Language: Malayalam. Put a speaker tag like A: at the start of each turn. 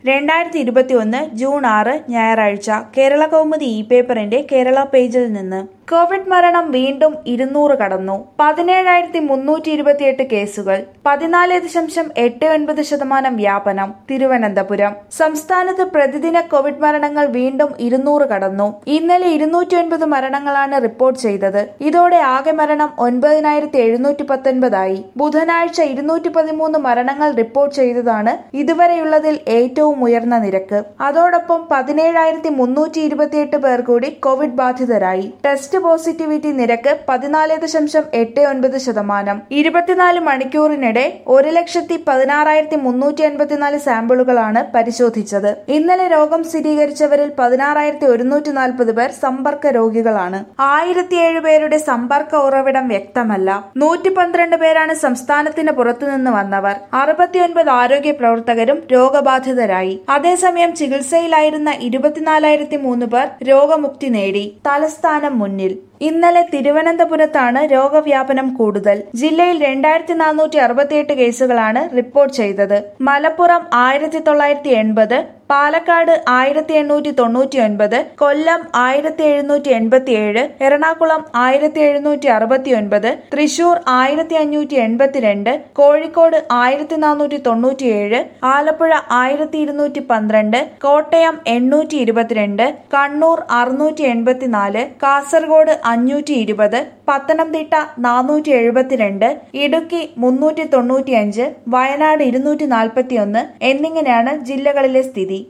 A: 2021 ജൂൺ 6 ഞായറാഴ്ച കേരള കൗമുദി പേപ്പറിന്റെ കേരള പേജിൽ നിന്ന് കോവിഡ് മരണം വീണ്ടും 200 കടന്നു. 17,328 കേസുകൾ, 14.89% വ്യാപനം. തിരുവനന്തപുരം സംസ്ഥാനത്ത് പ്രതിദിന കോവിഡ് മരണങ്ങൾ വീണ്ടും 200 കടന്നു. ഇന്നലെ 209 മരണങ്ങളാണ് റിപ്പോർട്ട് ചെയ്തത്. ഇതോടെ ആകെ മരണം 9,719 ആയി. ബുധനാഴ്ച 213 മരണങ്ങൾ റിപ്പോർട്ട് ചെയ്തതാണ് ഇതുവരെയുള്ളതിൽ ഏറ്റവും ഉയർന്ന നിരക്ക്. അതോടൊപ്പം 17,328 പേർ കൂടി കോവിഡ് ബാധിതരായി. ടെസ്റ്റ് പോസിറ്റിവിറ്റി നിരക്ക് 14.89%. 24 മണിക്കൂറിനിടെ 1,16,354 സാമ്പിളുകളാണ് പരിശോധിച്ചത്. ഇന്നലെ രോഗം സ്ഥിരീകരിച്ചവരിൽ 16,140 പേർ സമ്പർക്ക രോഗികളാണ്. 1,007 പേരുടെ സമ്പർക്ക ഉറവിടം വ്യക്തമല്ല. 112 പേരാണ് സംസ്ഥാനത്തിന് പുറത്തുനിന്ന് വന്നവർ. 69 ആരോഗ്യ പ്രവർത്തകരും രോഗബാധിതരായി. അതേസമയം ചികിത്സയിലായിരുന്ന 24,003 പേർ രോഗമുക്തി നേടി. തലസ്ഥാനം മുന്നിൽ. ഇന്നലെ തിരുവനന്തപുരത്താണ് രോഗവ്യാപനം കൂടുതൽ. ജില്ലയിൽ 2,468 കേസുകളാണ് റിപ്പോർട്ട് ചെയ്തത്. മലപ്പുറം 1,980, പാലക്കാട് 1,899, കൊല്ലം 1,787, എറണാകുളം 1,769, തൃശൂർ 1,582, കോഴിക്കോട് 1,497, ആലപ്പുഴ 1,212, കോട്ടയം 822, കണ്ണൂർ 684, കാസർഗോഡ് 520, പത്തനംതിട്ട 472, ഇടുക്കി 395, വയനാട് 241 എന്നിങ്ങനെയാണ് ജില്ലകളിലെ സ്ഥിതി.